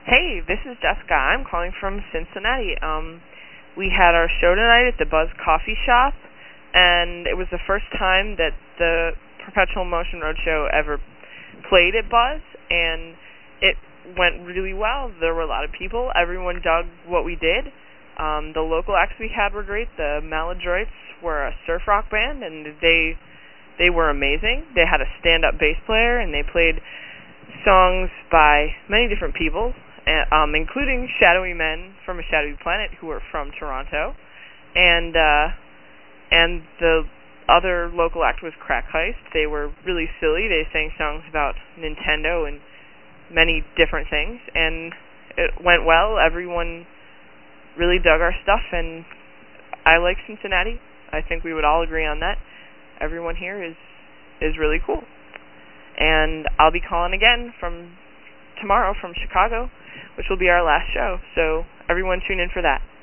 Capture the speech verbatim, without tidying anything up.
Hey, this is Jessica. I'm calling from Cincinnati. Um, we had our show tonight at the Buzz Coffee Shop, and it was the first time that the Perpetual Motion Roadshow ever played at Buzz, and it went really well. There were a lot of people. Everyone dug what we did. Um, the local acts we had were great. The Maladroits were a surf rock band, and they they were amazing. They had a stand-up bass player, and they played songs by many different people, um, including Shadowy Men from A Shadowy Planet, who are from Toronto, and uh, and the other local act was Crack Heist. They were really silly. They sang songs about Nintendo and many different things, and it went well. Everyone really dug our stuff, and I like Cincinnati. I think we would all agree on that. Everyone here is is really cool. And I'll be calling again from tomorrow from Chicago, which will be our last show. So everyone tune in for that.